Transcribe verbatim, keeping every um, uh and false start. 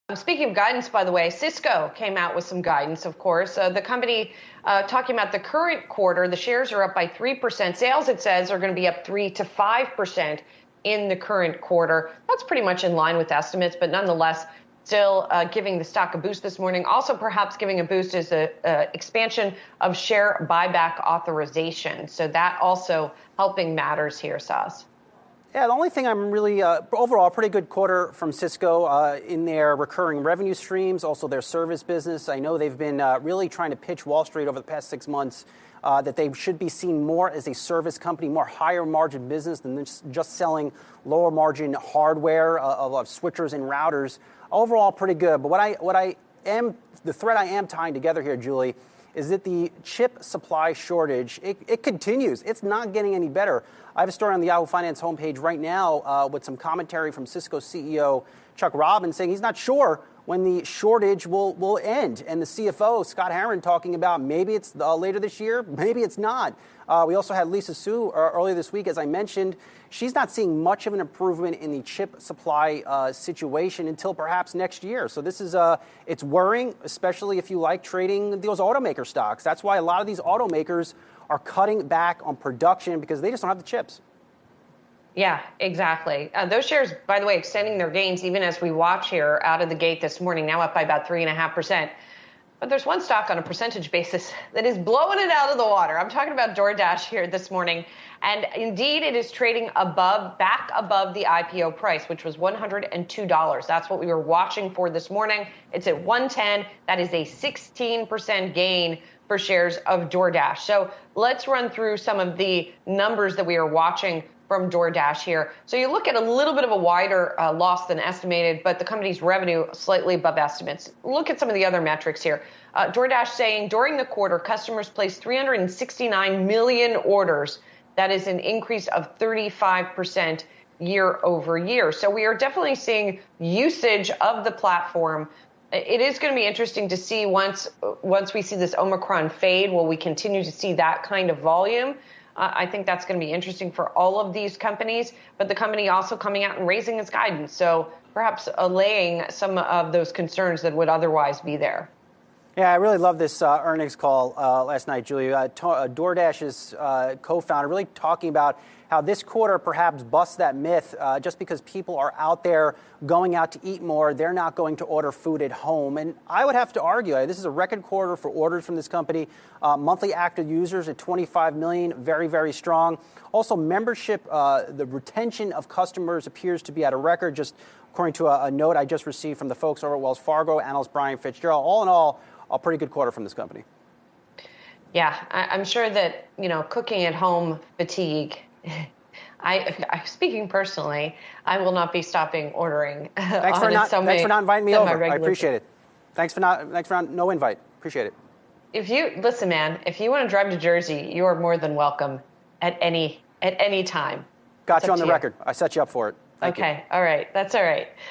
Speaking of guidance, by the way, Cisco came out with some guidance, of course. Uh, the company uh, talking about the current quarter, the shares are up by three percent. Sales, it says, are going to be up three to five percent in the current quarter. That's pretty much in line with estimates, but nonetheless, still uh, giving the stock a boost this morning. Also, perhaps giving a boost is the uh, expansion of share buyback authorization. So that also helping matters here, Sas. Yeah, the only thing I'm really, uh, overall, pretty good quarter from Cisco uh, in their recurring revenue streams, also their service business. I know they've been uh, really trying to pitch Wall Street over the past six months uh, that they should be seen more as a service company, more higher margin business than just selling lower margin hardware uh, of switchers and routers. Overall, pretty good. But what I, what I am, the thread I am tying together here, Julie, is that the chip supply shortage, it, it continues. It's not getting any better. I have a story on the Yahoo Finance homepage right now uh, with some commentary from Cisco C E O Chuck Robbins saying he's not sure when the shortage will, will end. And the C F O, Scott Herren, talking about maybe it's uh, later this year, maybe it's not. Uh, we also had Lisa Su uh, earlier this week, as I mentioned. She's not seeing much of an improvement in the chip supply uh, situation until perhaps next year. So this is uh, it's worrying, especially if you like trading those automaker stocks. That's why a lot of these automakers are cutting back on production because they just don't have the chips. Yeah, exactly. Uh, those shares, by the way, extending their gains even as we watch here out of the gate this morning, now up by about three and a half percent. But there's one stock on a percentage basis that is blowing it out of the water. I'm talking about DoorDash here this morning. And indeed, it is trading above, back above the I P O price, which was one hundred two dollars. That's what we were watching for this morning. It's at one ten. That is a sixteen percent gain for shares of DoorDash. So let's run through some of the numbers that we are watching from DoorDash here. So you look at a little bit of a wider uh, loss than estimated, but the company's revenue slightly above estimates. Look at some of the other metrics here. Uh, DoorDash saying during the quarter, customers placed three hundred sixty-nine million orders. That is an increase of thirty-five percent year over year. So we are definitely seeing usage of the platform. It is going to be interesting to see once once we see this Omicron fade, will we continue to see that kind of volume? Uh, I think that's going to be interesting for all of these companies, but the company also coming out and raising its guidance. So perhaps allaying some of those concerns that would otherwise be there. Yeah, I really love this uh, earnings call uh, last night, Julia. Uh, to- uh, DoorDash's uh, co-founder really talking about how this quarter perhaps busts that myth. Uh, just because people are out there going out to eat more, they're not going to order food at home. And I would have to argue, uh, this is a record quarter for orders from this company. Uh, monthly active users at twenty-five million, very, very strong. Also, membership, uh, the retention of customers appears to be at a record, just according to a, a note I just received from the folks over at Wells Fargo, analyst Brian Fitzgerald. All in all, a pretty good quarter from this company. Yeah, I, I'm sure that, you know, cooking at home fatigue, I, I speaking personally, I will not be stopping ordering. Thanks for not, thanks for not inviting me over. I appreciate it. Thanks for not, thanks for not, no invite. Appreciate it. If you, listen, man, if you want to drive to Jersey, you are more than welcome at any, at any time. Got you on the record. I set you up for it. Thank okay. You. All right. That's all right.